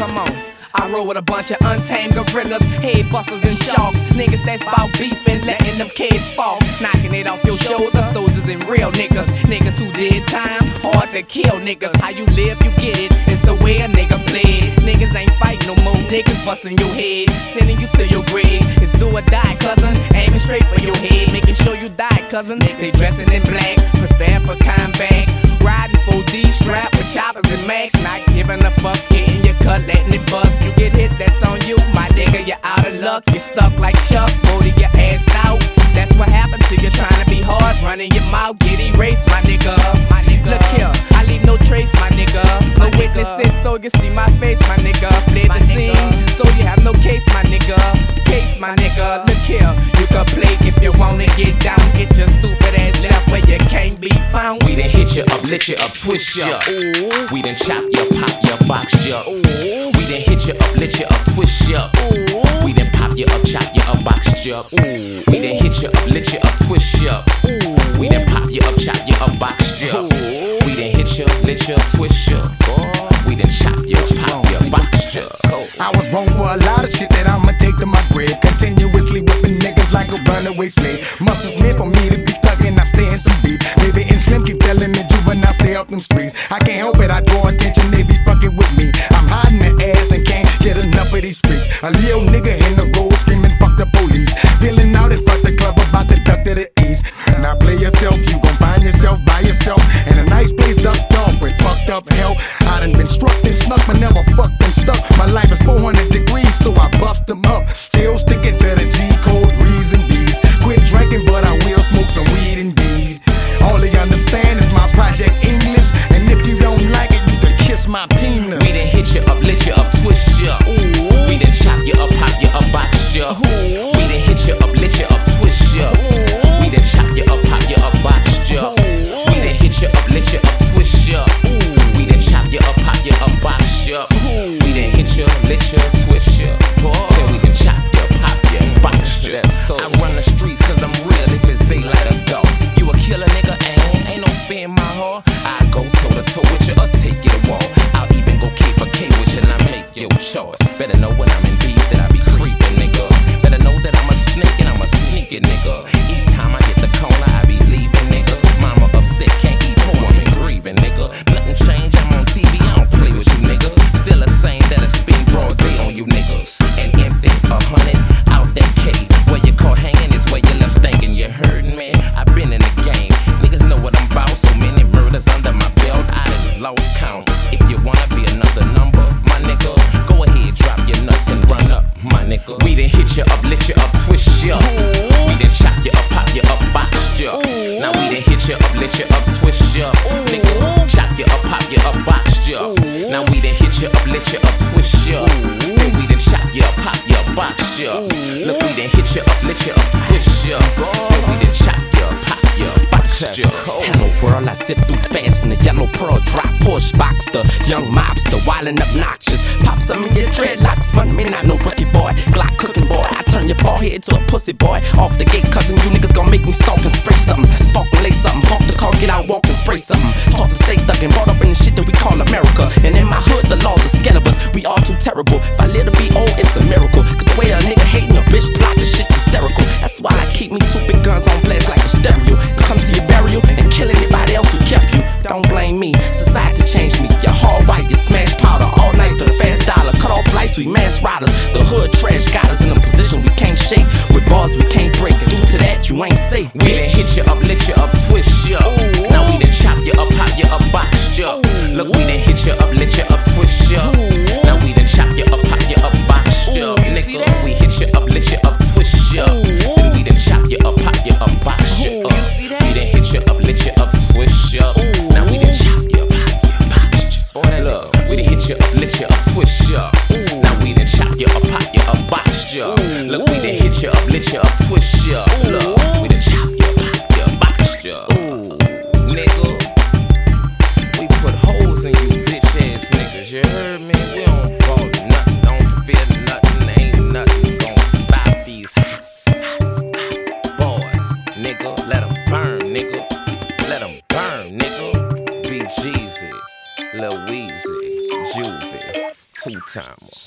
Come on. I roll with a bunch of untamed gorillas, head busters and sharks, niggas that's bout beefing, letting them kids fall, knocking it off your shoulder. Soldiers and real niggas, niggas who did time, hard to kill niggas. How you live, you get it. It's the way a nigga played. Niggas ain't fight no more, niggas busting your head, sending you to your grave. It's do or die, cousin, aiming straight for your head, making sure you die, cousin. They dressing in black, prepare for combat, riding 4D strap with choppers and max, not giving a fuck, hitting your cut, letting it bust. You get hit, that's on you, my nigga, you're out of luck. You're stuck like Chuck, holding your ass out. That's what happens to you trying to be hard, running your mouth, get erased, my nigga. Look here, I leave no trace, my nigga. No witnesses, so you see my face, my nigga. Fled the scene, so you have no case, my nigga. Case, my nigga. Look here, you can play if you wanna get down. Get your stupid ass left where you can't be found. We done hit you up, lit you up, twist you up. We done chop you, pop you, box you up. We done hit you up, lit you up, twist you up. We done pop you up, chop you up, box you up. We done hit you up, lit you up, twist you up. We done pop you up, chop you up, box you up. We done hit you, lit you, twist you. We done chop you, pop you, box you. I was wrong for a lot of shit that I'ma take to my grave. Continuously whipping niggas like a runaway slave. Muscles meant for me to be thuggin', I stay in some beat. Baby and Slim keep telling me juvenile stay up them streets. I can't help it, I draw attention, they be fucking with me. I'm hiding the ass and can't get enough of these freaks. A little nigga in the road screaming fuck the police. Feeling out in front the club about to duck to the east. Now play yourself, you gon' find yourself by yourself in a nice place ducked off with fucked up hell. I done been struck and snuck, but never fucked and stuck. My life is 400 degrees, so I bust them up. Still sticking to the G code, reason B's. Quit drinking, but I will smoke some weed indeed. All they understand is my project English, and if you don't like it, you can kiss my penis. We done hit you up, lit you up, twist you up. We done chop you up, pop you up, box you up. We done hit you up, lit you up, twist you up. We done chop you up, pop you up, box you up. We done hit you up, lit you up, twist you up. We done chop you up, pop you up, box you up. We done hit you, lit you, twist you. So we can chop you, pop you, box you. I run the streets 'cause I'm real if it's daylight or dark. You a killer nigga, ain't no fear in my heart. I go toe to toe with you or take you to war. I'll even go K for K with you and I make your choice. Better know when I'm in beef that I be creeping, nigga. Better know that I'm a snake and I'm a sneaky nigga. Each time I hit the corner, I be leaving niggas. Mama upset, can't eat poor, I'm grieving, nigga. Nothing changed, I'm on TV, I don't play with you niggas. Still the same that it's been broad day on you niggas. And empty, 100 out that K. Where you caught hanging is where you left stinking, you heard me? I been in the game, niggas know what I'm about. So many murders under my belt, I done lost count. If you wanna be another number, my nigga, go ahead, drop your nuts and run up, my nigga. We done hit you up, lit you up, twist you up. We done chop you up, pop you up, box you up. Now we done hit you up, lit you up, twist you up. Nigga, chop you up, pop you up, box you up. Now we done hit you up, lit you up, twist you up. Then we done chop you up, pop you up, box you up. Look, we done hit you up, lit you up, twist you up. Then we done chop you up, pop you up, box you up. Hello world, I zip through fast in the yellow pearl drop Porsche Boxster, young mobster, wildin' obnoxious. Pop some in your dreadlocks, fun me not no rookie boy. Glock cooking boy, I turn your forehead to a pussy boy. Off the gate, cousin, you niggas gon' make me stalk and spray something. Spark and lay something, park the car, get out, walk and spray something. Talk to stay thuggin', brought up in the shit that we call America. And in my hood, the laws are scandalous, we all too terrible. If I live to be old, it's a miracle. Cause the way a nigga hating a bitch plot, this shit's hysterical. That's why I keep me two big guns on blast like a stereo. And come to your burial and kill anybody else who kept you. Don't blame me, society changed me. Your hard white, you smash powder all night for the fast dollar. Cut off lights, we mass riders. The hood trash got us in a position we can't shake. With bars we can't break, and due to that you ain't safe. We done hit you up, lit you up, twist you up. Now we done chop you up, pop you up, box you up. Look, we done hit you up, lit you up, twist you up. Now we done chop you up, pop you up, box you up. Nigga, we hit you up, lit you up, twist you up. Then we done chop you up, pop you up, box you up. We done hit you up, lit you up, twist you up. Now we done chop you up, pop you up, box you up. Boy, look, we done hit you up, lit you up, twist you up. Now we done chop you up, pop you up, box you up. Look, we done hit you up, lit you up, twist you up. Look, we done chop you up, pop you up, box you up. Nigga, we put holes in you bitch ass niggas, you heard me? We don't fall nothing, don't fear nothing, ain't nothing gon' stop these boys. Nigga, let them burn, nigga, let them burn, nigga. Be Jeezy, Lil Weezy, Juvie, Two-timer.